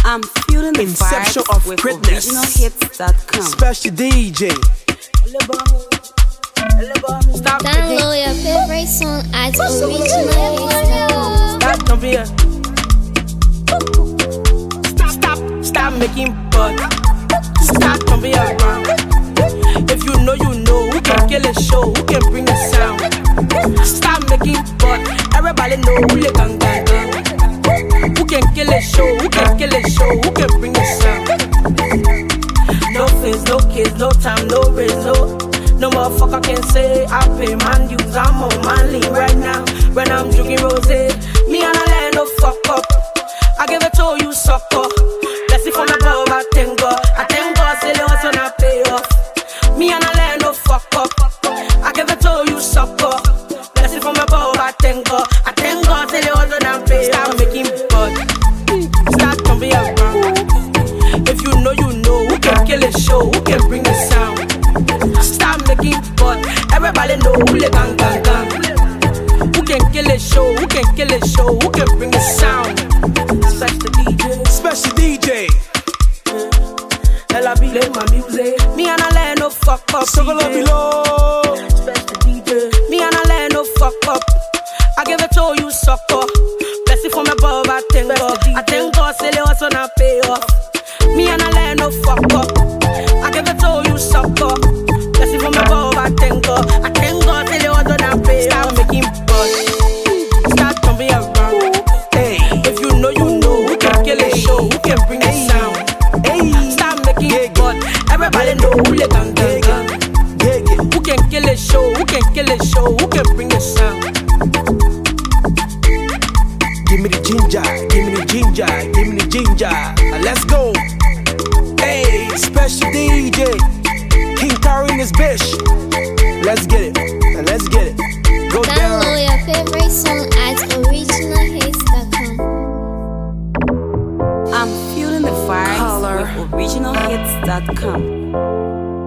I'm feeling the Inception vibes of with greatness. originalhits.com. Special DJ. Stop Download your favorite song at originalhits.com. Stop, don't be a. Stop making butt. Stop, don't be around. If you know, who can kill a show, who can bring the sound. Stop making butt. Everybody know who you gang. Who can kill a show, who can kill a show, who can bring the sound. No face, no kids, no time, no raise, no motherfucker can say I pay man dues. I'm on my lean right now when I'm drinking rosé. Me and I let no fuck up. I give it to you, sucker. Let's see from above, I thank God. Say they also not pay off. Me and I let no fuck up. I give it to you, sucker. Let's see from above, I thank God. Say they also not pay off. Stop making bud. Stop, don't be around. If you know, who can kill a show, who can bring the sound. Stop making bud. Everybody know who they gang. Who can kill a show, who can kill a show, who can bring the sound. Special DJ. Ella be like my music. Me and I let no fuck up. Special DJ. Me and I let no fuck up. I give it to you, sucker. Bless it from above, I thank God. Say they also not pay off. Me and I let no fuck up. I give it to you, sucker. Bless it from above, I thank God. Say they also not pay off. Stop making buzz. Stop, don't be around. Hey, if you know, who can kill a show, who can bring the sound. Stop making buzz. Everybody know who they gang. Who can kill a show, who can kill a show, who can bring the sound. Give me the ginger, give me the ginger, give me the ginger. Let's go. Hey, special DJ, King Kari in this bitch. Let's get it, let's get it. Go down. Download your favorite song at originalhits.com. I'm feeling the vibes with originalhits.com.